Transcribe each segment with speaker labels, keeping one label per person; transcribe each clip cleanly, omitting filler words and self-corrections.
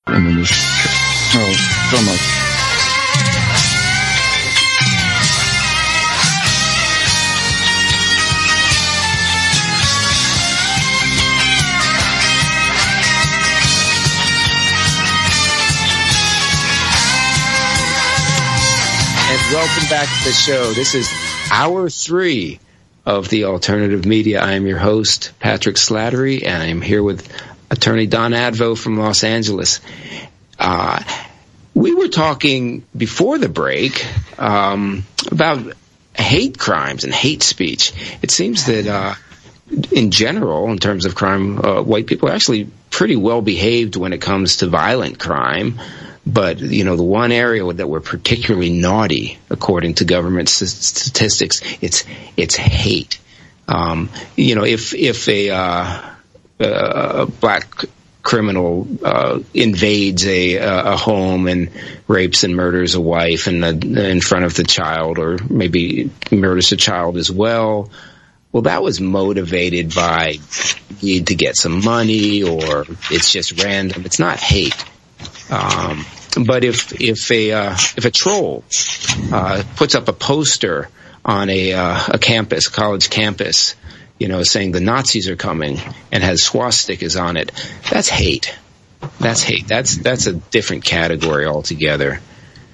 Speaker 1: And then just so much.
Speaker 2: And welcome back to the show. This is hour 3 of the Alternative Media. I am your host, Patrick Slattery, and I am here with attorney Don Advo from Los Angeles. We were talking before the break about hate crimes and hate speech. It seems that in general, in terms of crime, white people are actually pretty well behaved when it comes to violent crime. But, you know, the one area that we're particularly naughty, according to government statistics, it's hate. You know, if a black criminal invades a home and rapes and murders a wife in front of the child, or maybe murders the child as well, well, that was motivated by need to get some money, or it's just random. It's not hate. But if a troll puts up a poster on a campus, college campus, you know, saying the Nazis are coming and has swastikas on it, that's hate. That's hate. That's a different category altogether.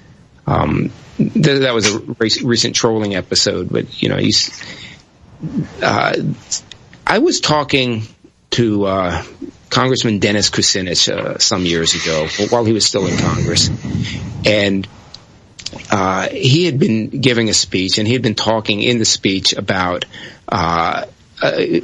Speaker 2: That was a recent trolling episode, but you know, I was talking to Congressman Dennis Kucinich some years ago, while he was still in Congress, and he had been giving a speech, and he had been talking in the speech about a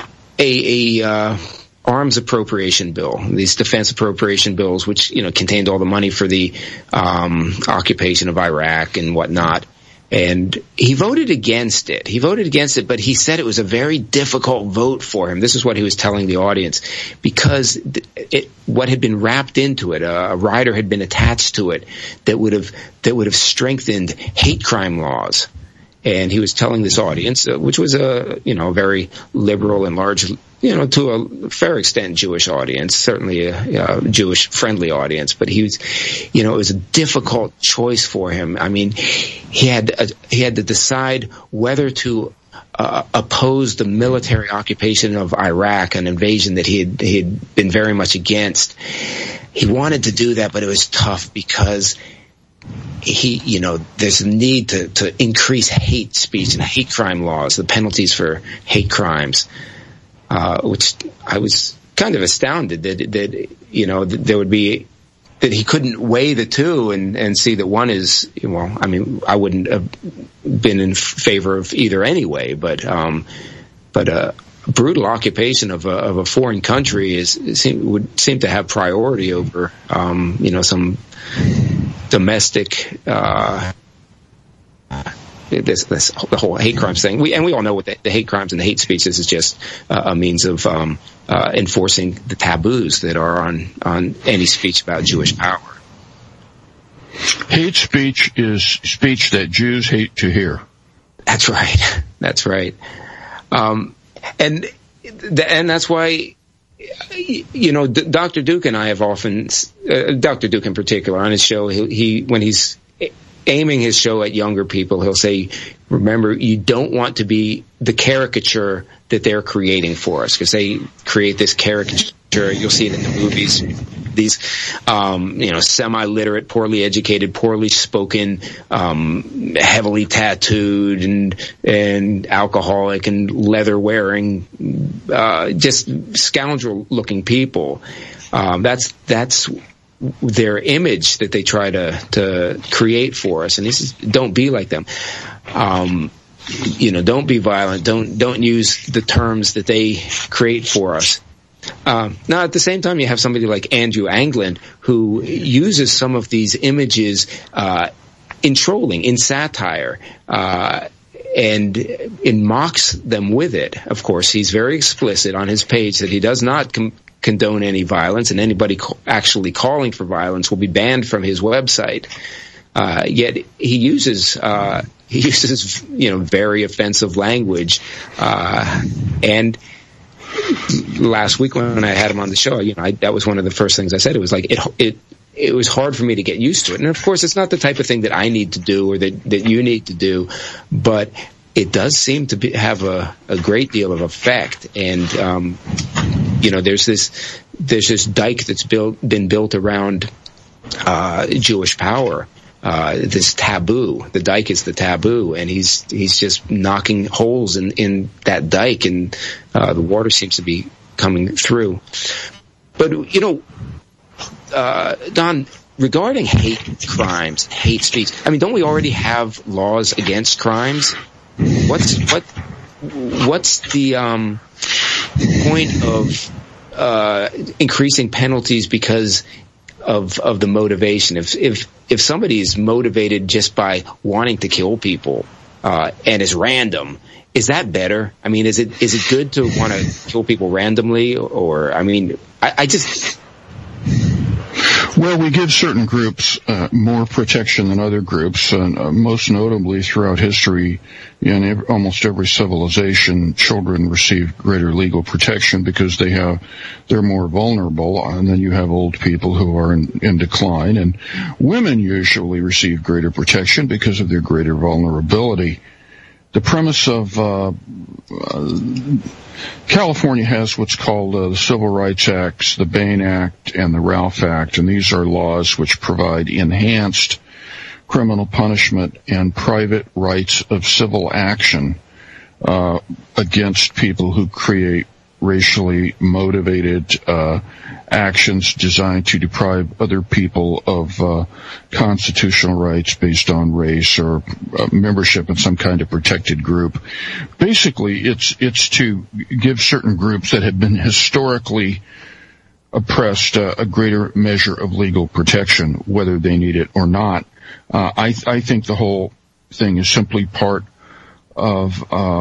Speaker 2: arms appropriation bill, these defense appropriation bills, which, you know, contained all the money for the occupation of Iraq and whatnot. And he voted against it. But he said it was a very difficult vote for him. This is what he was telling the audience, because what had been wrapped into it, a rider had been attached to it that would have strengthened hate crime laws. And he was telling this audience, which was a very liberal and large, you know, to a fair extent Jewish audience, certainly a Jewish friendly audience, but he was, you know, it was a difficult choice for him. I mean, he had to decide whether to oppose the military occupation of Iraq, an invasion that he had been very much against. He wanted to do that, but it was tough because there's a need to increase hate speech and hate crime laws, the penalties for hate crimes, which I was kind of astounded that you know, there would be, that he couldn't weigh the two and see that one is, well, I mean, I wouldn't have been in favor of either anyway, but a brutal occupation of a foreign country would seem to have priority over, you know, some domestic, the whole hate crimes thing. We all know what the hate crimes and the hate speech is just a means of enforcing the taboos that are on any speech about Jewish power.
Speaker 1: Hate speech is speech that Jews hate to hear.
Speaker 2: That's right. That's right. And that's why, you know, Dr. Duke and I have often, Dr. Duke in particular, on his show, when he's aiming his show at younger people, he'll say, remember, you don't want to be the caricature that they're creating for us, because they create this caricature. You'll see it in the movies. These, you know, semi-literate, poorly educated, poorly spoken, heavily tattooed and alcoholic and leather-wearing, just scoundrel-looking people. That's their image that they try to create for us. And this is, don't be like them. You know, don't be violent. Don't use the terms that they create for us. Now, at the same time, you have somebody like Andrew Anglin, who uses some of these images in trolling, in satire, and mocks them with it. Of course, he's very explicit on his page that he does not condone any violence, and anybody actually calling for violence will be banned from his website. Yet he uses you know, very offensive language, and last week when I had him on the show, you know, that was one of the first things I said. It was like it was hard for me to get used to it. And of course, it's not the type of thing that I need to do or that you need to do, but it does seem to have a great deal of effect. And, there's this dike that's been built around, Jewish power. This taboo. The dike is the taboo, and he's just knocking holes in that dike, and the water seems to be coming through. But Don, regarding hate crimes, hate speech, I mean, don't we already have laws against crimes? What's the point of increasing penalties because of the motivation? If somebody is motivated just by wanting to kill people, and is random, is that better? I mean, is it good to want to kill people randomly? Or, I mean, I just...
Speaker 1: Well, we give certain groups more protection than other groups, and most notably throughout history, in almost every civilization, children receive greater legal protection because they're more vulnerable, and then you have old people who are in decline, and women usually receive greater protection because of their greater vulnerability. The premise of California has what's called the Civil Rights Acts, the Bain Act, and the Ralph Act, and these are laws which provide enhanced criminal punishment and private rights of civil action against people who create racially motivated actions designed to deprive other people of constitutional rights based on race or membership in some kind of protected group. Basically, it's to give certain groups that have been historically oppressed a greater measure of legal protection, whether they need it or not. I think the whole thing is simply part of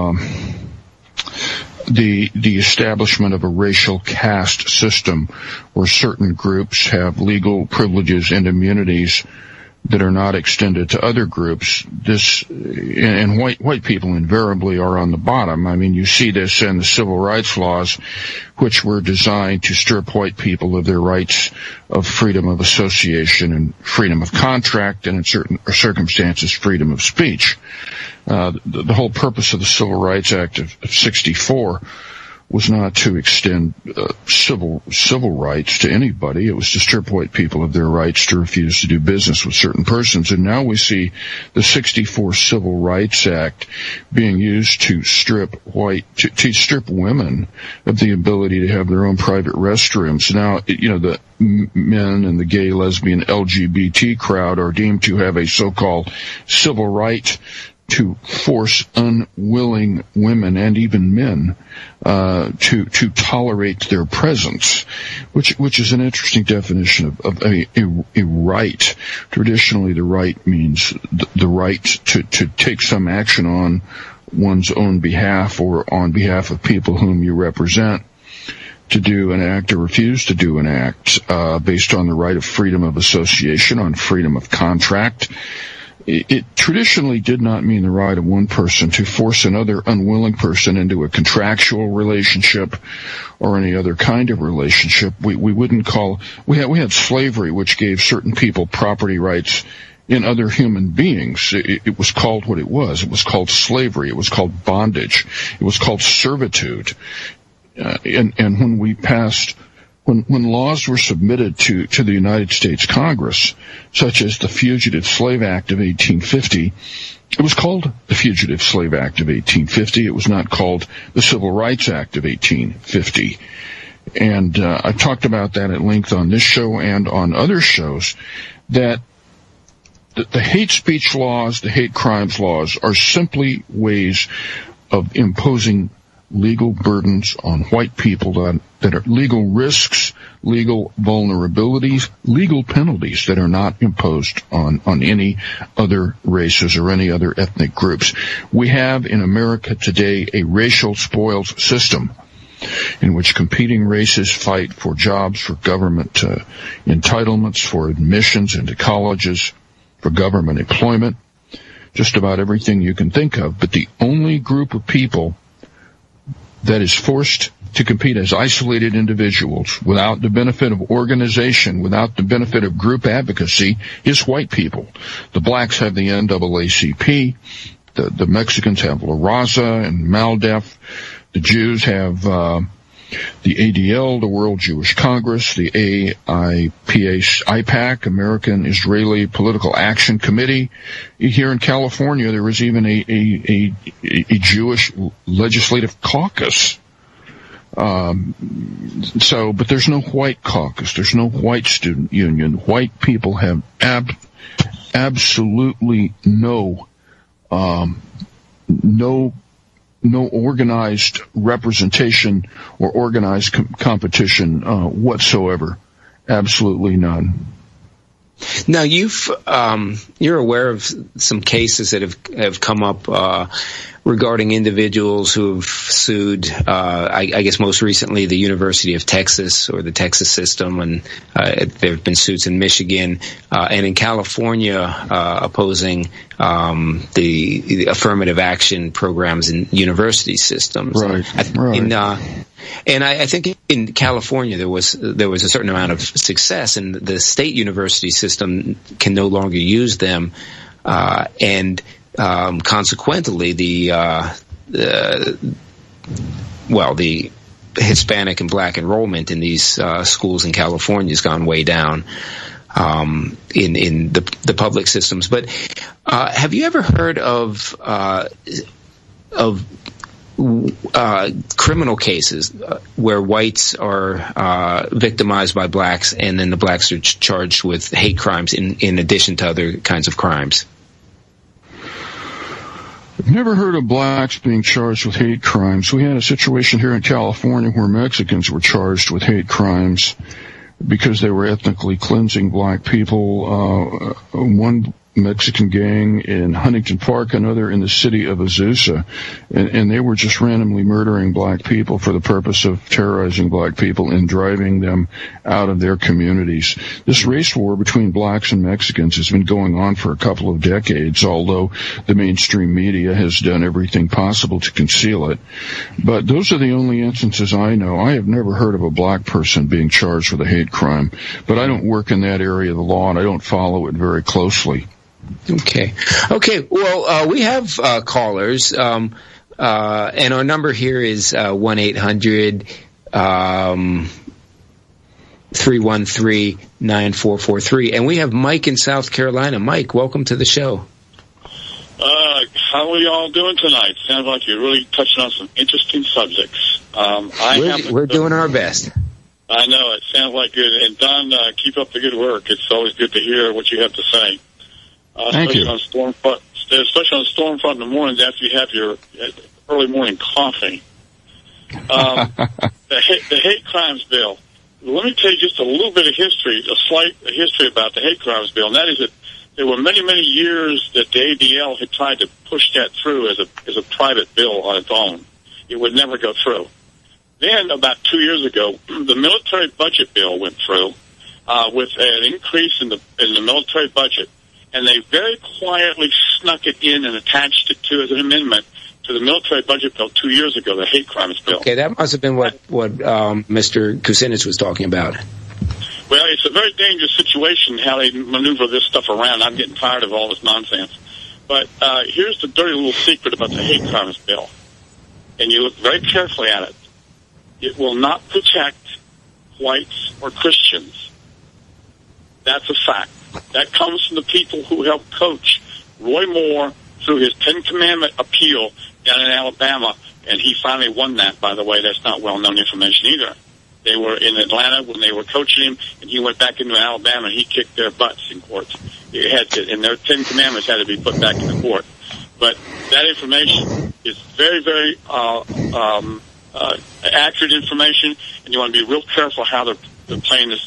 Speaker 1: the establishment of a racial caste system where certain groups have legal privileges and immunities that are not extended to other groups. And white people invariably are on the bottom. I mean, you see this in the civil rights laws, which were designed to strip white people of their rights of freedom of association and freedom of contract, and in certain circumstances, freedom of speech. The whole purpose of the Civil Rights Act of 64 was not to extend civil rights to anybody. It was to strip white people of their rights to refuse to do business with certain persons. And now we see the 64 Civil Rights Act being used to strip women of the ability to have their own private restrooms. Now, the men and the gay, lesbian, LGBT crowd are deemed to have a so-called civil right to force unwilling women and even men to tolerate their presence, which is an interesting definition of a right. Traditionally, the right means the right to take some action on one's own behalf or on behalf of people whom you represent, to do an act or refuse to do an act based on the right of freedom of association, on freedom of contract. It traditionally did not mean the right of one person to force another unwilling person into a contractual relationship or any other kind of relationship. We had slavery, which gave certain people property rights in other human beings. It was called what it was. It was called slavery. It was called bondage. It was called servitude. And when laws were submitted to the United States Congress, such as the Fugitive Slave Act of 1850, it was called the Fugitive Slave Act of 1850. It was not called the Civil Rights Act of 1850. And I've talked about that at length on this show and on other shows, that the hate speech laws, the hate crimes laws, are simply ways of imposing legal burdens on white people that are legal risks, legal vulnerabilities, legal penalties that are not imposed on any other races or any other ethnic groups. We have in America today a racial spoils system in which competing races fight for jobs, for government entitlements, for admissions into colleges, for government employment, just about everything you can think of. But the only group of people that is forced to compete as isolated individuals without the benefit of organization, without the benefit of group advocacy, is white people. The blacks have the NAACP. The Mexicans have La Raza and MALDEF. The Jews have the ADL, the World Jewish Congress, the AIPAC, American Israeli Political Action Committee. Here in California, there is even a Jewish Legislative Caucus. But there's no white caucus. There's no white student union. White people have absolutely no organized representation or organized competition whatsoever. Absolutely none.
Speaker 2: Now you're aware of some cases that have come up regarding individuals who have sued. I guess most recently the University of Texas or the Texas system, and there have been suits in Michigan and in California opposing the affirmative action programs in university systems.
Speaker 1: Right.
Speaker 2: And I think in California there was a certain amount of success, and the state university system can no longer use them, and consequently the Hispanic and black enrollment in these schools in California has gone way down in the public systems. But have you ever heard of criminal cases where whites are victimized by blacks, and then the blacks are charged with hate crimes in addition to other kinds of crimes?
Speaker 1: I've never heard of blacks being charged with hate crimes. We had a situation here in California where Mexicans were charged with hate crimes because they were ethnically cleansing black people. One Mexican gang in Huntington Park, another in the city of Azusa, and they were just randomly murdering black people for the purpose of terrorizing black people and driving them out of their communities. This race war between blacks and Mexicans has been going on for a couple of decades, although the mainstream media has done everything possible to conceal it. But those are the only instances I know. I have never heard of a black person being charged with a hate crime, but I don't work in that area of the law, and I don't follow it very closely.
Speaker 2: Okay. Well, we have callers, and our number here is 1-800-313-9443, and we have Mike in South Carolina. Mike, welcome to the show.
Speaker 3: How are y'all doing tonight? Sounds like you're really touching on some interesting subjects.
Speaker 2: We're doing our best.
Speaker 3: I know, it sounds like good. And Don, keep up the good work. It's always good to hear what you have to say.
Speaker 1: Thank you.
Speaker 3: Especially on Stormfront in the mornings after you have your early morning coffee. The hate crimes bill. Let me tell you just a little bit of history, a slight history about the hate crimes bill, and that is that there were many, many years that the ADL had tried to push that through as a private bill on its own. It would never go through. Then, about 2 years ago, the military budget bill went through with an increase in the military budget. And they very quietly snuck it in and attached it to as an amendment to the military budget bill 2 years ago, the hate crimes bill.
Speaker 2: Okay, that must have been what Mr. Kucinich was talking about.
Speaker 3: Well, it's a very dangerous situation how they maneuver this stuff around. I'm getting tired of all this nonsense. But here's the dirty little secret about the hate crimes bill. And you look very carefully at it. It will not protect whites or Christians. That's a fact. That comes from the people who helped coach Roy Moore through his 10 Commandment appeal down in Alabama, and he finally won that, by the way. That's not well-known information either. They were in Atlanta when they were coaching him, and he went back into Alabama, and he kicked their butts in court. And their 10 Commandments had to be put back in the court. But that information is very, very accurate information, and you want to be real careful how they're playing this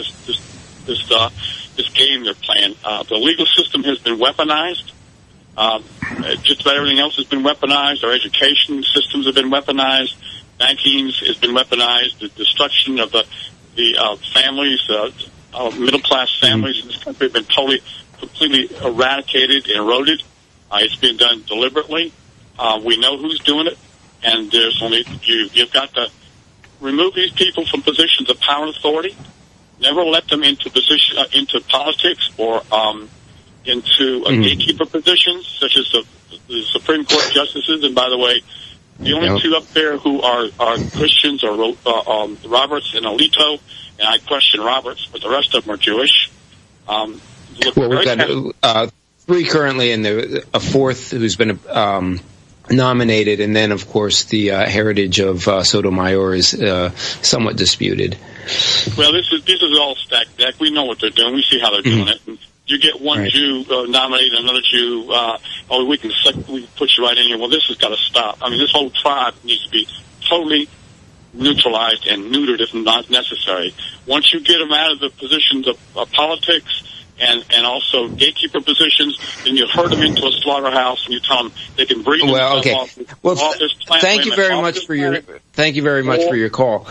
Speaker 3: game they're playing. The legal system has been weaponized. Just about everything else has been weaponized. Our education systems have been weaponized. Banking has been weaponized. The destruction of the families, middle-class families in this country have been completely eradicated and eroded. It's been done deliberately. We know who's doing it, and there's only you've got to remove these people from positions of power and authority. Never let them into into politics or into gatekeeper positions, such as the Supreme Court justices. And by the way, the only two up there who are Christians are Roberts and Alito, and I question Roberts, but the rest of them are Jewish.
Speaker 2: We've got 3 currently, and a 4th who's been nominated, and then, of course, the heritage of Sotomayor is somewhat disputed.
Speaker 3: Well, this is all stacked deck. We know what they're doing. We see how they're doing it. And you get one Jew nominated, another Jew. We can put you right in here. Well, this has got to stop. I mean, this whole tribe needs to be totally neutralized and neutered if not necessary. Once you get them out of the positions of politics and also gatekeeper positions, then you herd them into a slaughterhouse and you tell them they can breathe themselves off this planet.
Speaker 2: Thank you very much for your call.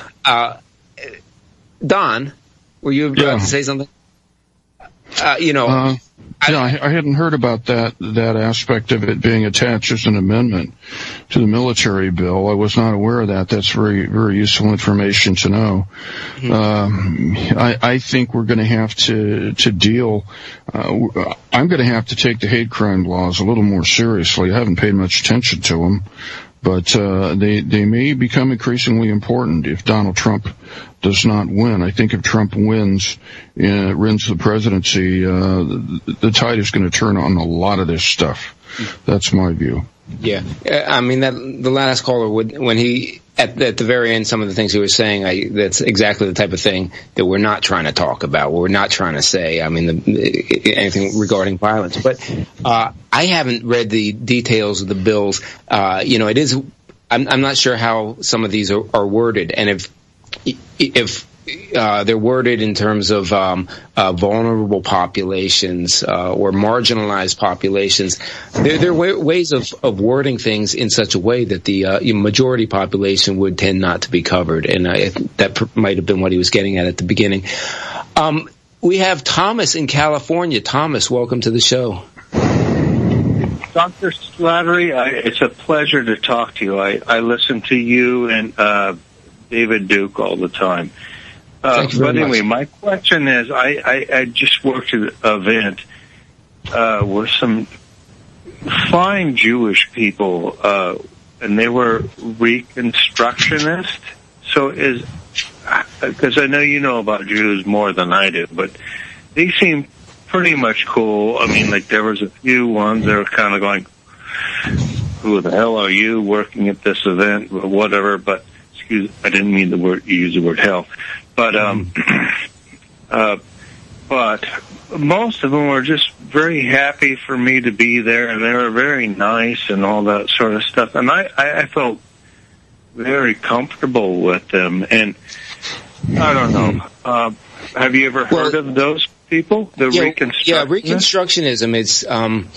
Speaker 2: Don, were you about to say something?
Speaker 1: I hadn't heard about that aspect of it being attached as an amendment to the military bill. I was not aware of that. That's very, very useful information to know. I think we're going to have to deal. I'm going to have to take the hate crime laws a little more seriously. I haven't paid much attention to them, but they may become increasingly important if Donald Trump does not win. I think if Trump wins the presidency, the tide is going to turn on a lot of this stuff. That's my view.
Speaker 2: Yeah, I mean the last caller when he at the very end, some of the things he was saying, that's exactly the type of thing that we're not trying to talk about. We're not trying to say. I mean, anything regarding violence. But I haven't read the details of the bills. It is. I'm not sure how some of these are worded, and if they're worded in terms of vulnerable populations or marginalized populations, there are ways of wording things in such a way that the majority population would tend not to be covered, and that might have been what he was getting at the beginning. We have Thomas in California. Thomas, welcome to the show.
Speaker 4: Dr. Slattery, it's a pleasure to talk to you. I listen to you and David Duke all the time. But anyway, my question is, I just worked at an event with some fine Jewish people, and they were Reconstructionists. So because I know you know about Jews more than I do, but they seem pretty much cool. I mean, like there was a few ones that were kind of going, who the hell are you working at this event or whatever, but I didn't mean use the word hell. But but most of them were just very happy for me to be there, and they were very nice and all that sort of stuff. And I felt very comfortable with them. And I don't know. Have you ever heard of those people?
Speaker 2: Reconstructionism is,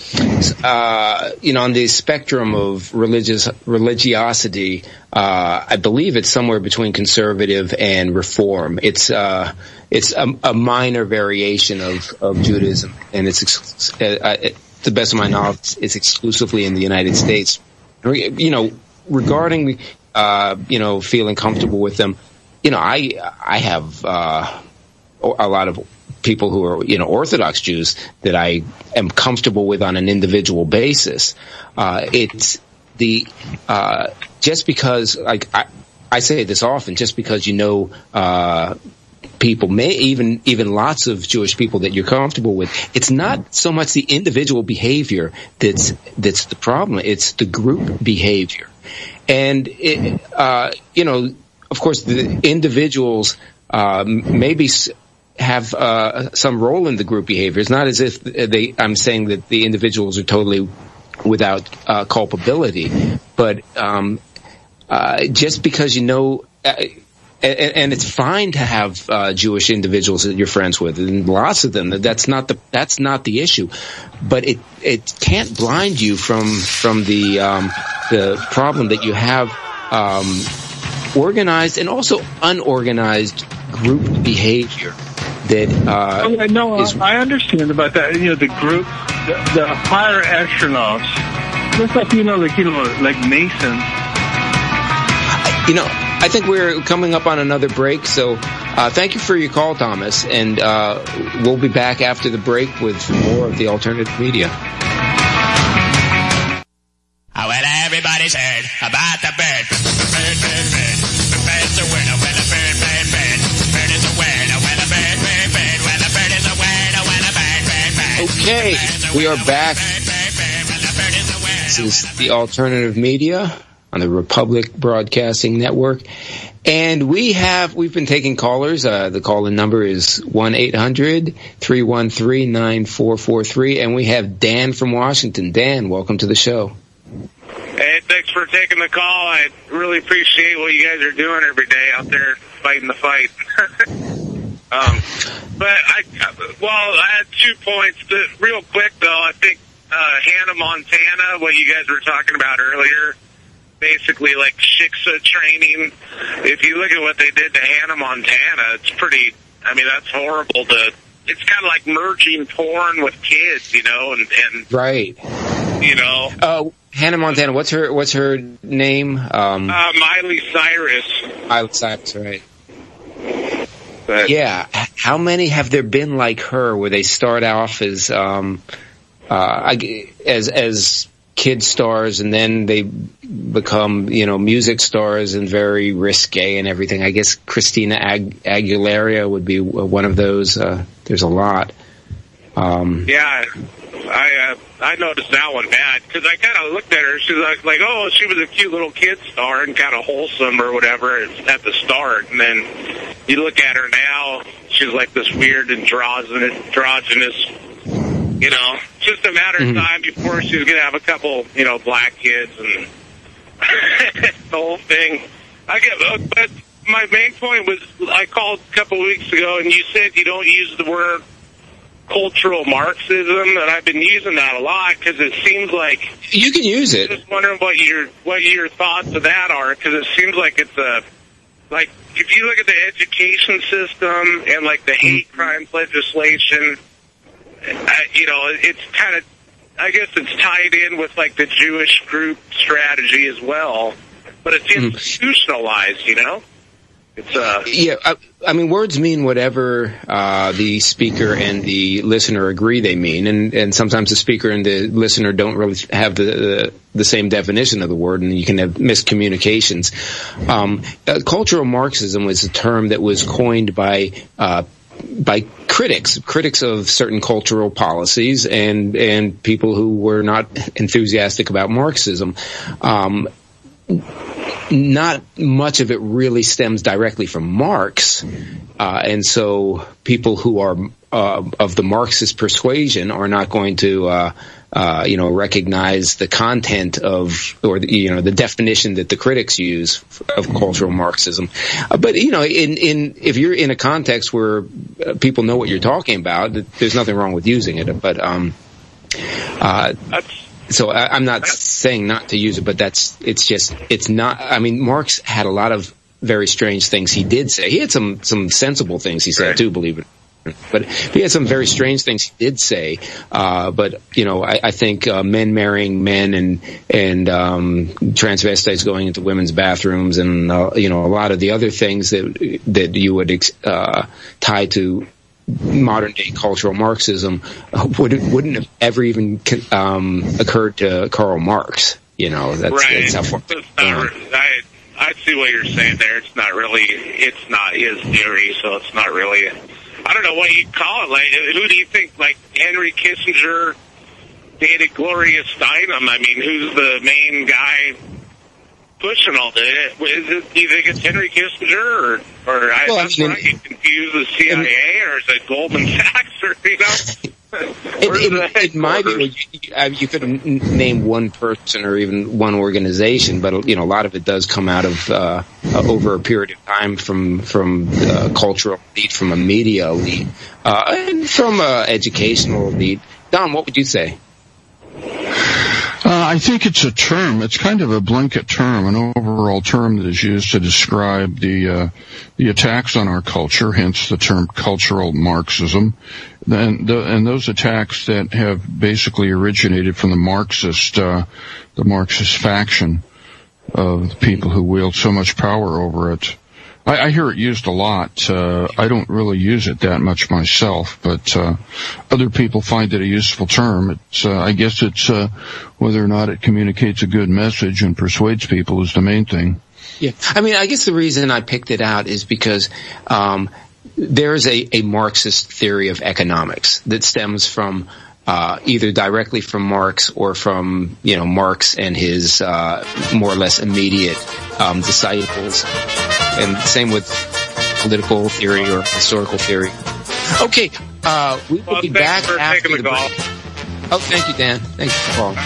Speaker 2: on the spectrum of religiosity, I believe it's somewhere between conservative and reform. It's a minor variation of Judaism, and it's to the best of my knowledge, it's exclusively in the United States. Regarding feeling comfortable with them, I have a lot of people who are, Orthodox Jews that I am comfortable with on an individual basis. It's just because, I say this often, just because people, even lots of Jewish people that you're comfortable with, it's not so much the individual behavior that's the problem. It's the group behavior. And, of course, the individuals maybe have some role in the group behavior. It's not as if I'm saying that the individuals are totally without culpability, but just because and it's fine to have Jewish individuals that you're friends with, and lots of them. That's not the issue, but it can't blind you from the problem that you have organized and also unorganized group behavior. I understand about that. The group, the higher astronauts, just like Masons. I think we're coming up on another break, so thank you for your call, Thomas, and we'll be back after the break with more of the alternative media.
Speaker 5: Well, everybody's heard about the bird. Bird, bird, bird. The bird's a word. Well, a bird, bird, bird. Bird is a word. Well, a bird, bird, bird. Well, a bird is a word. Well, a bird, bird, bird.
Speaker 2: Okay, we are back. This is the alternative media on the Republic Broadcasting Network. And we've been taking callers. The call-in number is 1-800-313-9443. And we have Dan from Washington. Dan, welcome to the show.
Speaker 6: Hey, thanks for taking the call. I really appreciate what you guys are doing every day out there fighting the fight. But I had 2 points. Real quick, though, I think Hannah Montana, what you guys were talking about earlier, basically like Shiksa training. If you look at what they did to Hannah Montana, it's pretty, that's horrible it's kind of like merging porn with kids, and
Speaker 2: right. Hannah Montana, what's her name?
Speaker 6: Miley Cyrus.
Speaker 2: Miley Cyrus, right.
Speaker 6: But,
Speaker 2: yeah. How many have there been like her where they start off as kid stars and then they become, music stars and very risque and everything? I guess Christina Aguilera would be one of those. There's a lot.
Speaker 6: Yeah. I noticed that one bad because I kind of looked at her. She was like, oh, she was a cute little kid star and kind of wholesome or whatever at the start. And then you look at her now, she's like this weird androgynous, just a matter of time before she's going to have a couple, black kids and the whole thing. But my main point was I called a couple weeks ago and you said you don't use the word cultural Marxism, and I've been using that a lot because it seems like
Speaker 2: you can use it.
Speaker 6: I'm just wondering what your thoughts of that are, because it seems like it's like if you look at the education system and like the hate crimes legislation, it's kind of, I guess it's tied in with like the Jewish group strategy as well, but it's institutionalized, It's
Speaker 2: words mean whatever the speaker and the listener agree they mean, and sometimes the speaker and the listener don't really have the same definition of the word, and you can have miscommunications. Cultural Marxism was a term that was coined by critics of certain cultural policies and people who were not enthusiastic about Marxism. Not much of it really stems directly from Marx, and so people who are of the Marxist persuasion are not going to recognize the content of, or the definition that the critics use of cultural Marxism. But if you're in a context where people know what you're talking about, there's nothing wrong with using it. But so I'm not saying not to use it, but it's not. Marx had a lot of very strange things he did say. He had some sensible things he said too, believe it. But he had some very strange things he did say. But I think men marrying men and transvestites going into women's bathrooms and a lot of the other things that you would tie to modern day cultural Marxism wouldn't have ever even occurred to Karl Marx. That's how far.
Speaker 6: I see what you're saying there. It's not his theory, so it's not really. I don't know what you'd call it. Like, who do you think? Like Henry Kissinger dated Gloria Steinem? Who's the main guy pushing all that? Do you think it's Henry Kissinger, or I get confused with CIA, or is it Goldman Sachs, or
Speaker 2: It might be. You could name one person or even one organization, but a lot of it does come out of over a period of time from cultural elite, from a media elite, and from educational elite. Don, what would you say?
Speaker 1: I think it's a term. It's kind of a blanket term, an overall term that is used to describe the attacks on our culture, hence the term cultural Marxism, and those attacks that have basically originated from the Marxist faction. of the people who wield so much power over it. I hear it used a lot. I don't really use it that much myself, but other people find it a useful term. I guess it's whether or not it communicates a good message and persuades people is the main thing.
Speaker 2: Yeah, I mean, I guess the reason I picked it out is because there is a Marxist theory of economics that stems from either directly from Marx or from Marx and his more or less immediate disciples. And same with political theory or historical theory. Okay, we will be back after the break. Oh, thank you, Dan. Thank you for calling.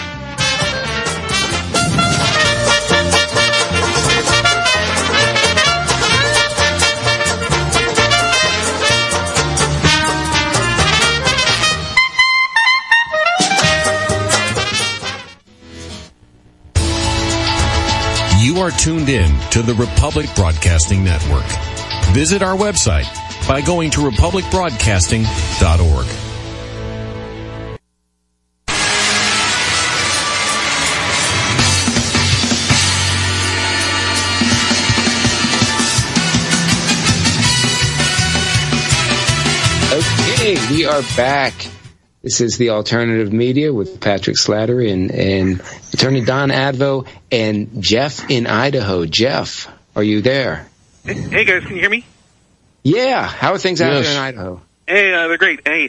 Speaker 7: You are tuned in to the Republic Broadcasting Network. Visit our website by going to republicbroadcasting.org.
Speaker 2: Okay, we are back. This is the Alternative Media with Patrick Slattery and Attorney Don Advo and Jeff in Idaho. Jeff, are you there?
Speaker 8: Hey guys, can you hear me?
Speaker 2: Yeah. How are things out there in Idaho?
Speaker 8: Hey, they're great. Hey,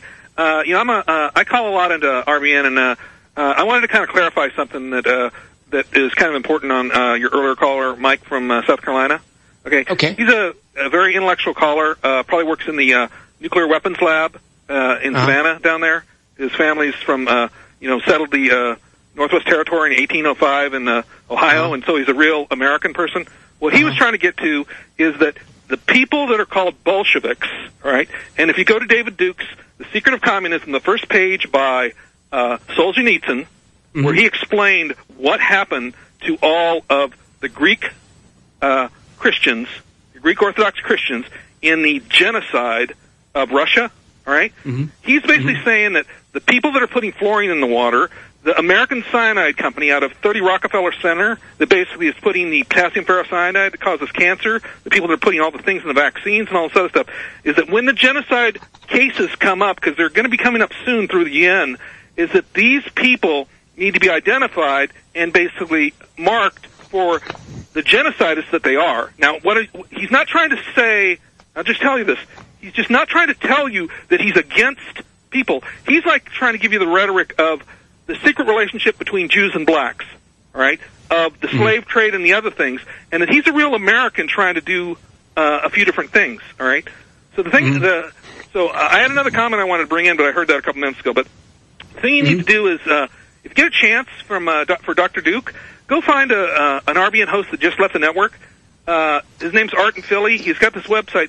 Speaker 8: I call a lot into RBN, and I wanted to kind of clarify something that is kind of important on your earlier caller, Mike from South Carolina. Okay. He's a very intellectual caller. Probably works in the nuclear weapons lab in Savannah down there. His family's from settled the Northwest Territory in 1805 in Ohio, and so he's a real American person. What he was trying to get to is that the people that are called Bolsheviks, all right, and if you go to David Duke's The Secret of Communism, the first page by Solzhenitsyn, where he explained what happened to all of the Greek Christians, the Greek Orthodox Christians, in the genocide of Russia, all right? He's basically saying that the people that are putting fluorine in the water, the American Cyanide Company out of 30 Rockefeller Center that basically is putting the potassium ferrocyanide that causes cancer, the people that are putting all the things in the vaccines and all this other stuff, is that when the genocide cases come up, because they're going to be coming up soon through the UN, is that these people need to be identified and basically marked for the genocidists that they are. Now, he's not trying to say, I'll just tell you this, he's just not trying to tell you that he's against people. He's like trying to give you the rhetoric of the secret relationship between Jews and blacks, all right, of the slave trade and the other things, and that he's a real American trying to do a few different things, all right? So the thing, so I had another comment I wanted to bring in, but I heard that a couple minutes ago. But the thing you need to do is, if you get a chance for Dr. Duke, go find an RBN host that just left the network. His name's Art in Philly. He's got this website,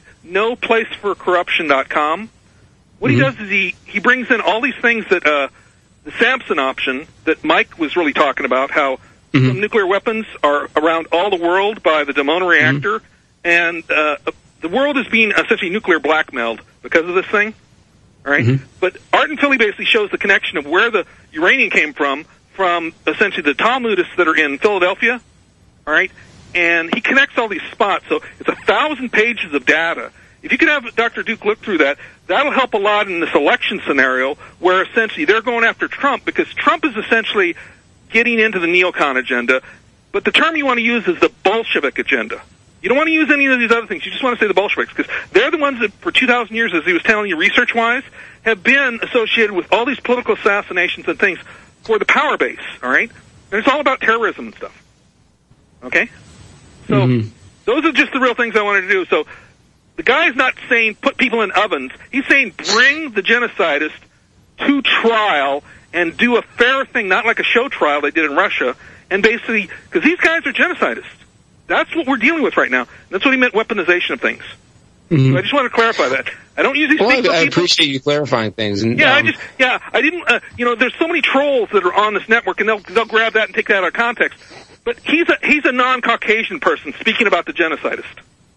Speaker 8: noplaceforcorruption.com. What he does is he brings in all these things that the Samson option that Mike was really talking about, how some nuclear weapons are around all the world by the Dimona reactor, and the world is being essentially nuclear blackmailed because of this thing. All right? But Art in Philly basically shows the connection of where the uranium came from essentially the Talmudists that are in Philadelphia. All right? And he connects all these spots. So it's 1,000 pages of data. If you could have Dr. Duke look through that, that'll help a lot in this election scenario where essentially they're going after Trump because Trump is essentially getting into the neocon agenda. But the term you want to use is the Bolshevik agenda. You don't want to use any of these other things. You just want to say the Bolsheviks because they're the ones that for 2,000 years, as he was telling you research-wise, have been associated with all these political assassinations and things for the power base, all right? And it's all about terrorism and stuff. Okay? So those are just the real things I wanted to do. So the guy's not saying put people in ovens. He's saying bring the genocidists to trial and do a fair thing, not like a show trial they did in Russia. And basically, because these guys are genocidists. That's what we're dealing with right now. That's what he meant, weaponization of things. So I just want to clarify that. I don't use these things.
Speaker 2: I appreciate you clarifying things. And,
Speaker 8: I didn't, there's so many trolls that are on this network, and they'll grab that and take that out of context. But he's a non-Caucasian person speaking about the genocidist.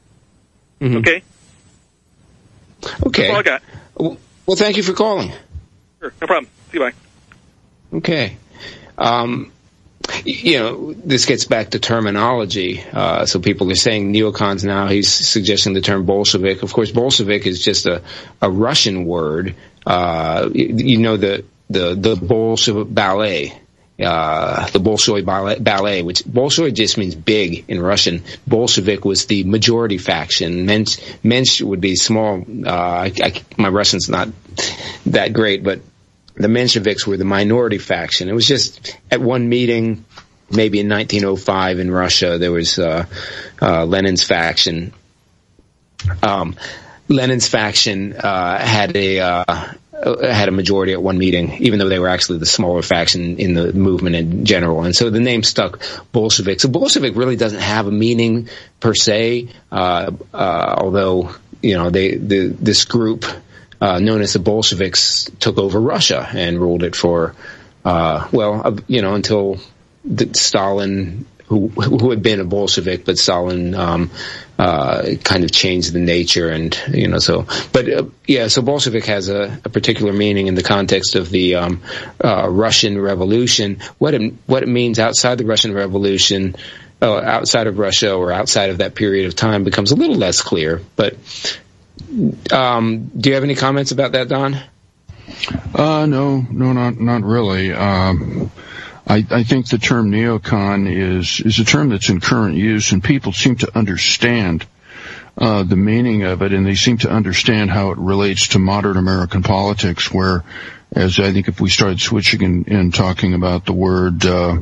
Speaker 8: Okay?
Speaker 2: Okay.
Speaker 8: That's all I got.
Speaker 2: Well, thank you for calling.
Speaker 8: Sure, no problem. See you, bye.
Speaker 2: Okay. this gets back to terminology. So people are saying neocons now. He's suggesting the term Bolshevik. Of course, Bolshevik is just a Russian word. The Bolshoi ballet. The Bolshoi ballet, which Bolshoi just means big in Russian. Bolshevik was the majority faction. Mensch would be small. My Russian's not that great, but the Mensheviks were the minority faction. It was just at one meeting, maybe in 1905 in Russia, there was Lenin's faction. Lenin's faction had a majority at one meeting, even though they were actually the smaller faction in the movement in general. And so the name stuck, Bolshevik. So Bolshevik really doesn't have a meaning per se, although this group known as the Bolsheviks took over Russia and ruled it for until Stalin, who had been a Bolshevik, but Stalin kind of changed the nature, and so Bolshevik has a particular meaning in the context of the Russian Revolution. What it means outside the Russian Revolution, outside of Russia or outside of that period of time, becomes a little less clear. But do you have any comments about that, Don?
Speaker 1: No, not really. I think the term neocon is a term that's in current use, and people seem to understand the meaning of it, and they seem to understand how it relates to modern American politics, where, as I think if we started switching and talking about the word,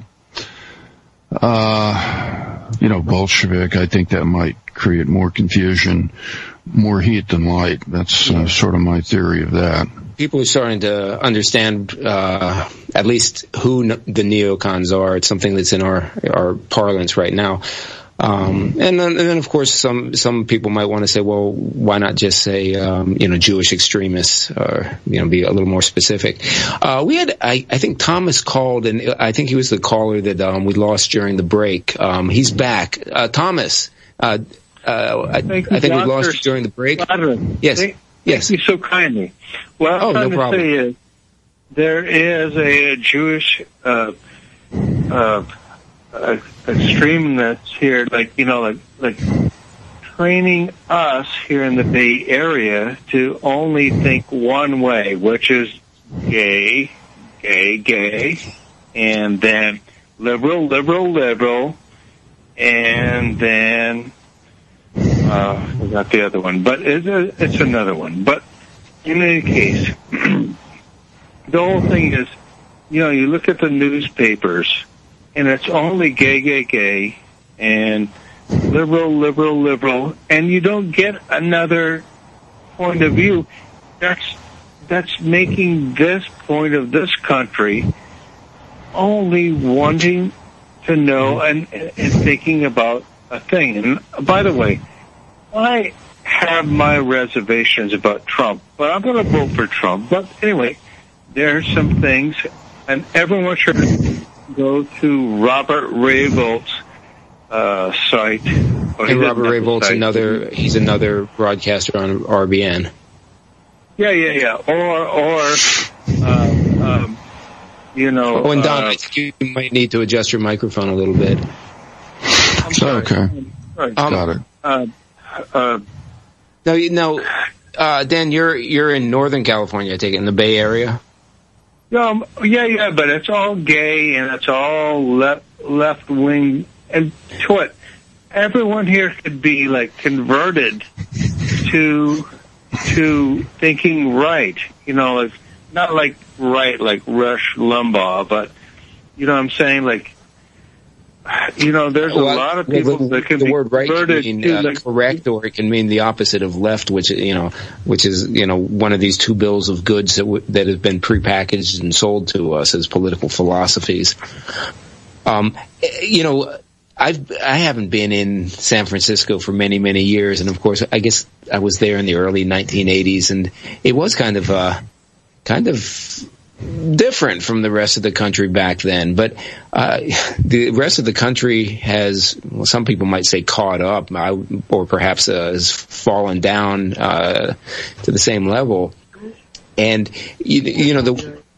Speaker 1: Bolshevik, I think that might create more confusion, more heat than light. That's sort of my theory of that.
Speaker 2: People are starting to understand at least who the neocons are. It's something that's in our parlance right now. And then of course some people might want to say, well, why not just say Jewish extremists, or be a little more specific. We had I think Thomas called, and I think he was the caller that we lost during the break. He's back. Thomas, I think we lost you during the break. Yes.
Speaker 4: Thank you so kindly. What I'm trying to say is there is a Jewish extremeness here, like training us here in the Bay Area to only think one way, which is gay, and then liberal, and then I forgot the other one, but it's another one. But in any case, the whole thing is, you look at the newspapers, and it's only gay, and liberal, and you don't get another point of view. That's making this point of this country only wanting to know and thinking about a thing. And by the way, I have my reservations about Trump, but I'm going to vote for Trump. But anyway, there are some things, and everyone should go to Robert Rayvolt's site.
Speaker 2: And Robert Rayvolt's he's another broadcaster on RBN.
Speaker 4: Yeah.
Speaker 2: And Don, I think you might need to adjust your microphone a little bit.
Speaker 1: Okay. Got it.
Speaker 2: Dan, you're in Northern California, I take it, in the Bay Area?
Speaker 4: Yeah, but it's all gay and it's all left wing, and everyone here could be like converted to thinking right, not like right like Rush Limbaugh, but what I'm saying, like, there's a lot of people that can be
Speaker 2: word right
Speaker 4: converted
Speaker 2: can mean correct, or it can mean the opposite of left, which is one of these two bills of goods that have been prepackaged and sold to us as political philosophies. I haven't been in San Francisco for many, many years, and of course, I guess I was there in the early 1980s, and it was kind of different from the rest of the country back then. But the rest of the country has, some people might say, caught up, or perhaps has fallen down to the same level. And the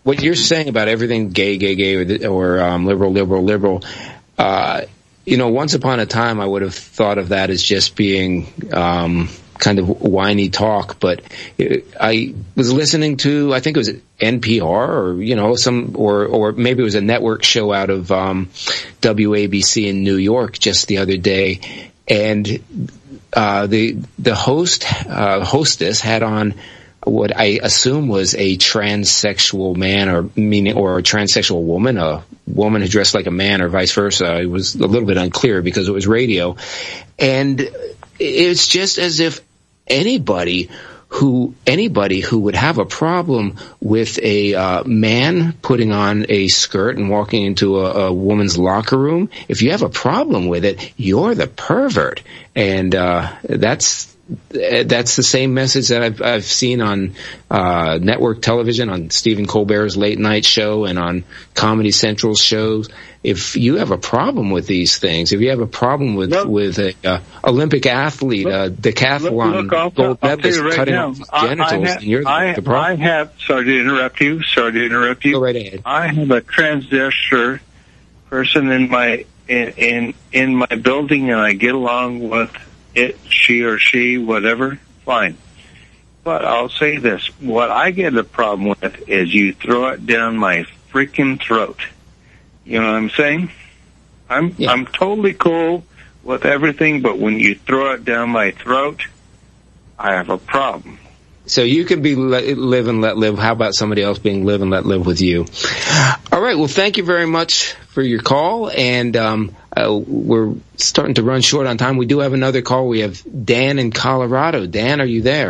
Speaker 2: what you're saying about everything gay, or liberal, once upon a time I would have thought of that as just being kind of whiny talk, but I was listening to, I think it was NPR or maybe it was a network show out of WABC in New York just the other day, and the hostess had on what I assume was a transsexual man or a transsexual woman, a woman who dressed like a man or vice versa. It was a little bit unclear because it was radio. And it's just as if anybody who would have a problem with a man putting on a skirt and walking into a woman's locker room, if you have a problem with it, you're the pervert. And that's the same message that I've seen on network television, on Stephen Colbert's late night show and on Comedy Central's shows. If you have a problem with these things, if you have a problem with a Olympic athlete, decathlon gold medalist cutting off his genitals, then you're the problem.
Speaker 4: Sorry to interrupt you.
Speaker 2: Go right ahead.
Speaker 4: I have a transgender person in my building, and I get along with it, she or she, whatever, fine. But I'll say this, what I get a problem with is you throw it down my freaking throat. You know what I'm saying? I'm totally cool with everything, but when you throw it down my throat, I have a problem.
Speaker 2: So you can be live and let live. How about somebody else being live and let live with you? All right. Well, thank you very much for your call. And we're starting to run short on time. We do have another call. We have Dan in Colorado. Dan, are you there?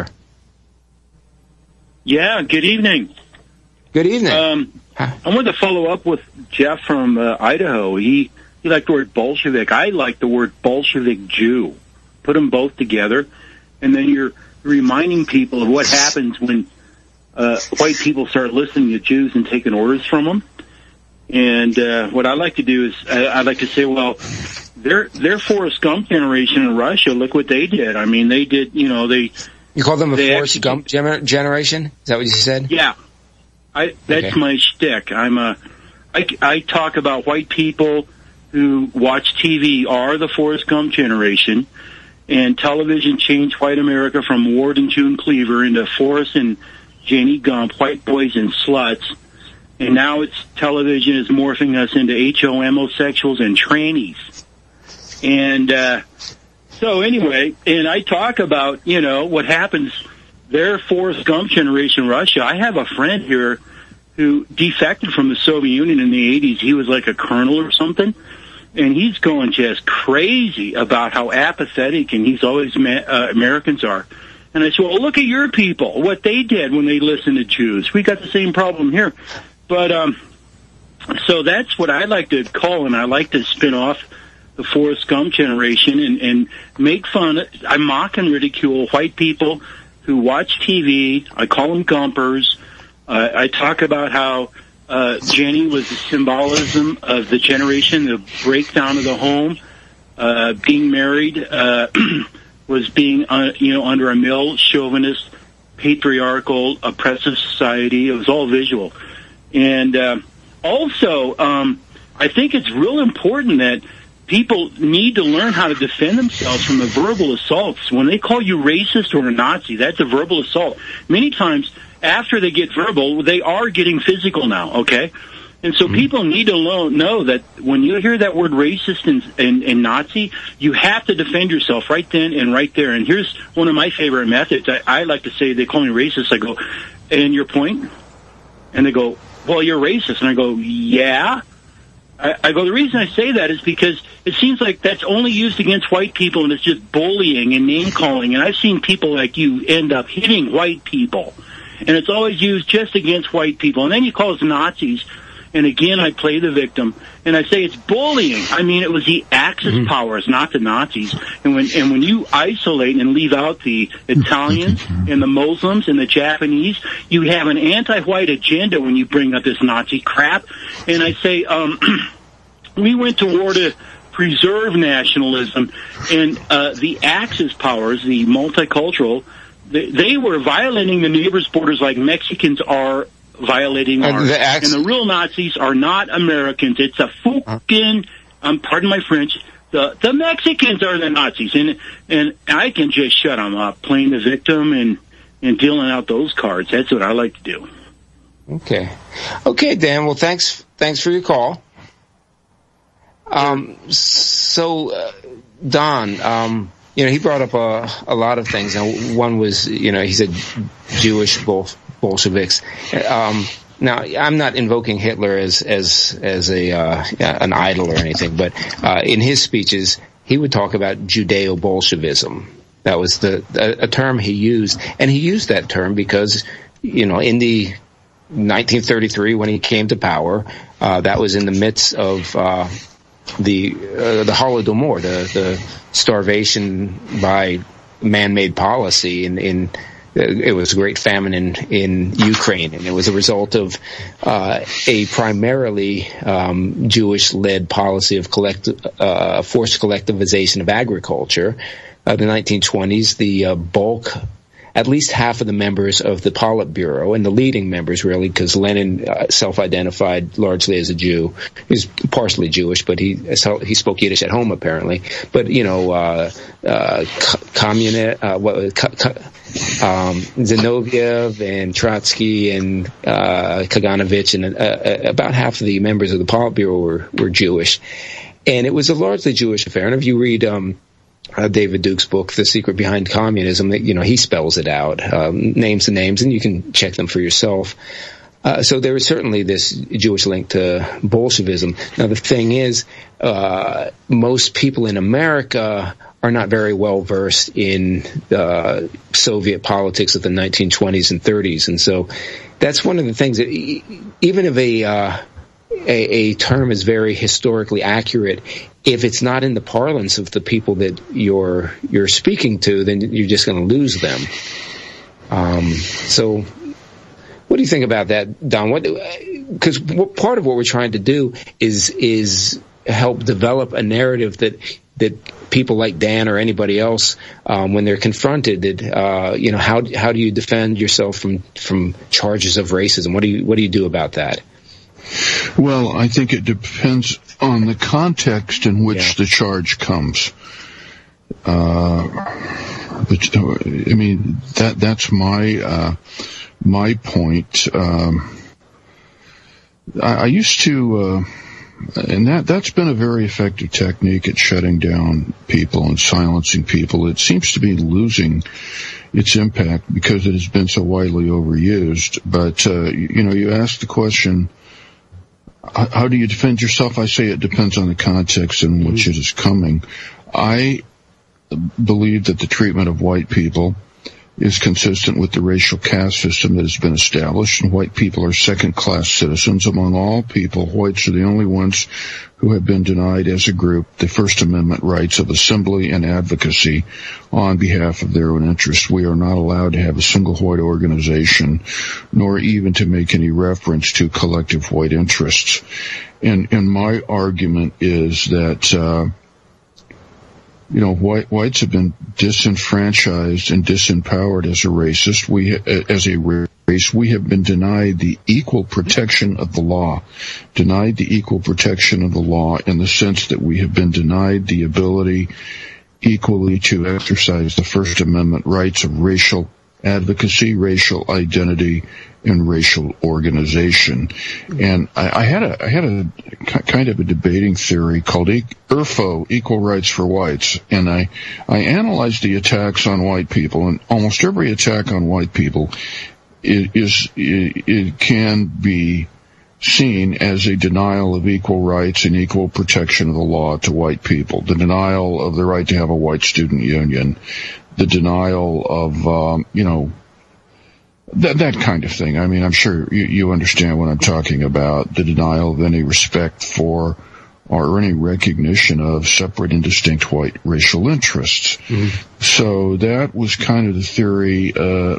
Speaker 9: Yeah, good evening.
Speaker 2: Good evening.
Speaker 9: I wanted to follow up with Jeff from Idaho. He liked the word Bolshevik. I like the word Bolshevik Jew. Put them both together, and then you're reminding people of what happens when white people start listening to Jews and taking orders from them. And what I like to do is I like to say, well, they're Forrest Gump generation in Russia. Look what they did. I mean, they did. You
Speaker 2: call them a Forrest Gump generation? Is that what you said?
Speaker 9: Yeah. That's my shtick. I talk about white people who watch TV are the Forrest Gump generation, and television changed white America from Ward and June Cleaver into Forrest and Janie Gump, white boys and sluts, and now television is morphing us into homosexuals and trannies. And so anyway, and I talk about, what happens. They're Forrest Gump generation Russia. I have a friend here who defected from the Soviet Union in the 80s. He was like a colonel or something, and he's going just crazy about how apathetic and he's always Americans are. And I said, well, look at your people, what they did when they listened to Jews. We got the same problem here. But so that's what I like to call, and I like to spin off the Forrest Gump generation and make fun. I mock and ridicule white people who watch TV. I call them Gumpers. I talk about how Jenny was the symbolism of the generation, the breakdown of the home. Being married was being, under a male chauvinist, patriarchal, oppressive society. It was all visual. And also, I think it's real important that people need to learn how to defend themselves from the verbal assaults. When they call you racist or a Nazi, that's a verbal assault. Many times, after they get verbal, they are getting physical now, okay? And so people need to know that when you hear that word racist and Nazi, you have to defend yourself right then and right there. And here's one of my favorite methods. I like to say, they call me racist. I go, and your point? And they go, well, you're racist. And I go, yeah. I go, the reason I say that is because it seems like that's only used against white people, and it's just bullying and name-calling. And I've seen people like you end up hitting white people, and it's always used just against white people. And then you call us Nazis, and again, I play the victim, and I say it's bullying. I mean, it was the Axis powers, not the Nazis. And when you isolate and leave out the Italians and the Muslims and the Japanese, you have an anti-white agenda when you bring up this Nazi crap. And I say, we went to war to preserve nationalism, and the Axis powers, the multicultural, they were violating the neighbors' borders like Mexicans are violating ours. And the real Nazis are not Americans. It's a fucking, pardon my French, the Mexicans are the Nazis. And I can just shut them up, playing the victim and dealing out those cards. That's what I like to do.
Speaker 2: Okay, Dan. Well, thanks for your call. Don, he brought up a lot of things. Now, one was, he said Jewish Bolsheviks. Now, I'm not invoking Hitler as an idol or anything, but in his speeches, he would talk about Judeo-Bolshevism. That was a term he used, and he used that term because, in the 1933 when he came to power, that was in the midst of the Holodomor, the starvation by man-made policy it was a great famine in Ukraine, and it was a result of a primarily Jewish-led policy of forced collectivization of agriculture. The 1920s, the bulk, at least half of the members of the Politburo, and the leading members really, because Lenin self-identified largely as a Jew. He was partially Jewish, but he spoke Yiddish at home apparently. But Zinoviev and Trotsky and Kaganovich and about half of the members of the Politburo were Jewish, and it was a largely Jewish affair. And if you read David Duke's book, The Secret Behind Communism, he spells it out, names the names, and you can check them for yourself. So there is certainly this Jewish link to Bolshevism. Now, the thing is, most people in America are not very well versed in Soviet politics of the 1920s and 30s, and so that's one of the things that even if a term is very historically accurate, if it's not in the parlance of the people that you're speaking to, then you're just going to lose them. So what do you think about that, Don? Because part of what we're trying to do is help develop a narrative that people like Dan or anybody else, when they're confronted, how do you defend yourself from charges of racism? What do you do about that?
Speaker 1: Well, I think it depends on the context in which the charge comes. But I mean, that's my point. I used to, and that's been a very effective technique at shutting down people and silencing people. It seems to be losing its impact because it has been so widely overused. But you asked the question, how do you defend yourself? I say it depends on the context in which it is coming. I believe that the treatment of white people is consistent with the racial caste system that has been established, and white people are second-class citizens. Among all people, whites are the only ones who have been denied as a group the First Amendment rights of assembly and advocacy on behalf of their own interests. We are not allowed to have a single white organization, nor even to make any reference to collective white interests. And my argument is that whites have been disenfranchised and disempowered as a racist. As a race, we have been denied the equal protection of the law. Denied the equal protection of the law in the sense that we have been denied the ability equally to exercise the First Amendment rights of racial advocacy, racial identity, and racial organization. And I had a kind of a debating theory called ERFO, Equal Rights for Whites, and I analyzed the attacks on white people, and almost every attack on white people it can be seen as a denial of equal rights and equal protection of the law to white people. The denial of the right to have a white student union, the denial of, that kind of thing. I mean, I'm sure you understand what I'm talking about. The denial of any respect for or any recognition of separate and distinct white racial interests. Mm-hmm. So that was kind of the theory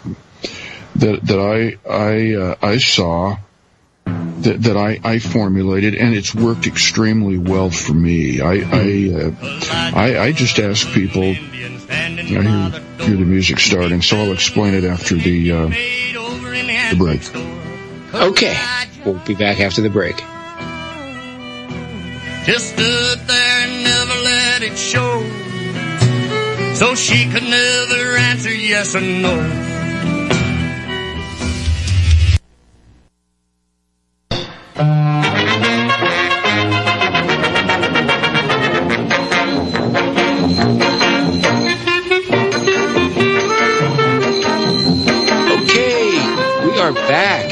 Speaker 1: that I saw, that I formulated, and it's worked extremely well for me. I just ask people. I hear the music starting, so I'll explain it after the break.
Speaker 2: Okay, we'll be back after the break.
Speaker 10: Just stood there and never let it show, so she could never answer yes or no.
Speaker 2: Back,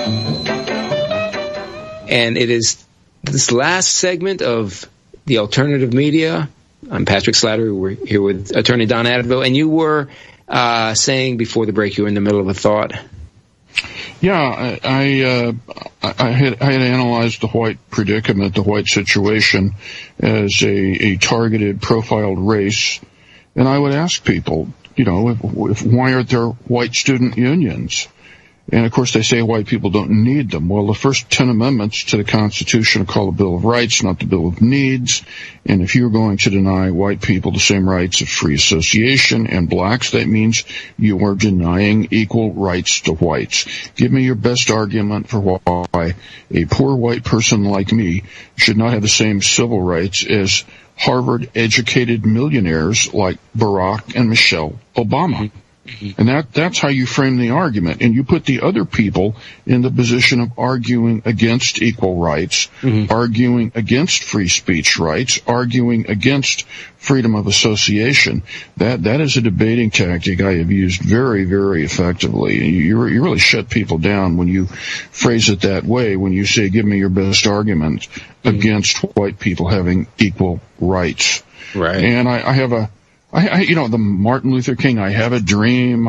Speaker 2: and it is this last segment of the alternative media. I'm Patrick Slattery. We're here with attorney Don Advil, and you were saying before the break you were in the middle of a thought.
Speaker 1: Yeah, I had analyzed the white predicament, the white situation, as a targeted, profiled race, and I would ask people, why aren't there white student unions? And, of course, they say white people don't need them. Well, the first 10 amendments to the Constitution are called the Bill of Rights, not the Bill of Needs. And if you're going to deny white people the same rights of free association and blacks, that means you are denying equal rights to whites. Give me your best argument for why a poor white person like me should not have the same civil rights as Harvard-educated millionaires like Barack and Michelle Obama. And that's how you frame the argument. And you put the other people in the position of arguing against equal rights, arguing against free speech rights, arguing against freedom of association. That is a debating tactic I have used very, very effectively. You really shut people down when you phrase it that way, when you say, give me your best argument against white people having equal rights.
Speaker 2: Right.
Speaker 1: And I have the Martin Luther King, I have a dream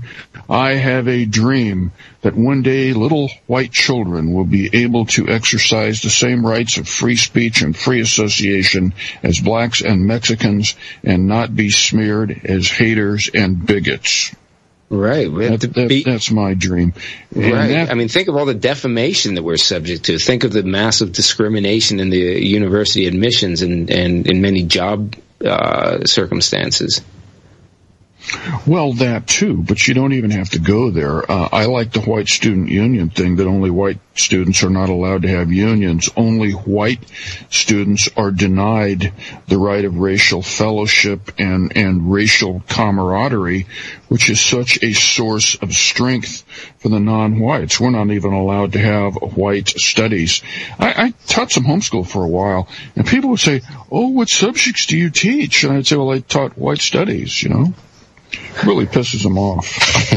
Speaker 1: that one day little white children will be able to exercise the same rights of free speech and free association as blacks and Mexicans and not be smeared as haters and bigots.
Speaker 2: Right.
Speaker 1: That's my dream.
Speaker 2: Right. Think of all the defamation that we're subject to. Think of the massive discrimination in the university admissions and in many job circumstances.
Speaker 1: Well, that too, but you don't even have to go there. I like the white student union thing, that only white students are not allowed to have unions. Only white students are denied the right of racial fellowship and racial camaraderie, which is such a source of strength for the non-whites. We're not even allowed to have white studies. I taught some homeschool for a while, and people would say, oh, what subjects do you teach? And I'd say, well, I taught white studies, Really pisses them off.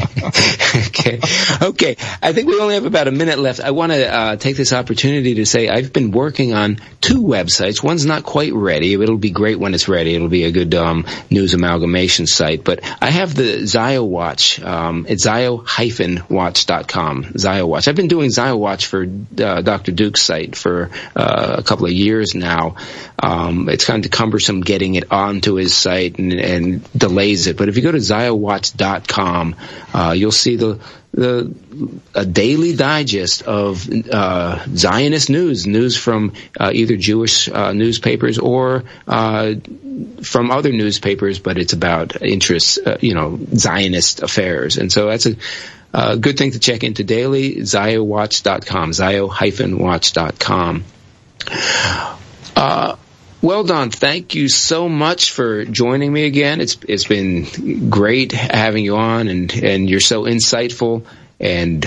Speaker 2: Okay. I think we only have about a minute left. I want to take this opportunity to say I've been working on 2 websites. One's not quite ready. It'll be great when it's ready. It'll be a good news amalgamation site. But I have the ZioWatch. It's zio-watch.com. ZioWatch. I've been doing ZioWatch for Dr. Duke's site for a couple of years now. It's kind of cumbersome getting it onto his site and delays it. But if you go to ziowatch.com, you'll see a daily digest of Zionist news from either Jewish newspapers or from other newspapers, but it's about interests, Zionist affairs. And so that's a good thing to check into daily, ziowatch.com, zio-watch.com. Well, Don, thank you so much for joining me again. It's been great having you on, and you're so insightful, and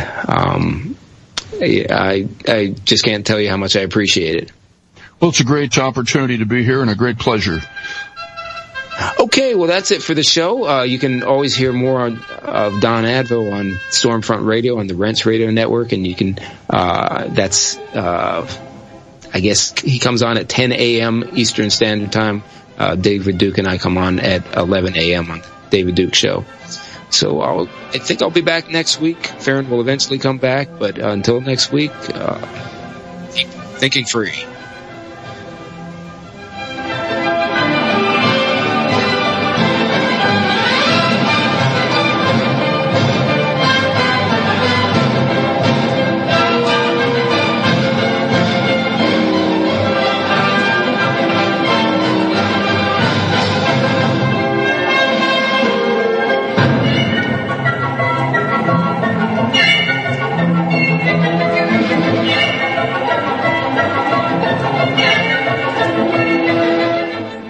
Speaker 2: I just can't tell you how much I appreciate it.
Speaker 1: Well, it's a great opportunity to be here and a great pleasure.
Speaker 2: Okay, well, that's it for the show. You can always hear more of Don Advil on Stormfront Radio on the Rents Radio Network, and you can I guess he comes on at 10 a.m. Eastern Standard Time. David Duke and I come on at 11 a.m. on the David Duke Show. So I think I'll be back next week. Farron will eventually come back, but until next week, keep thinking free.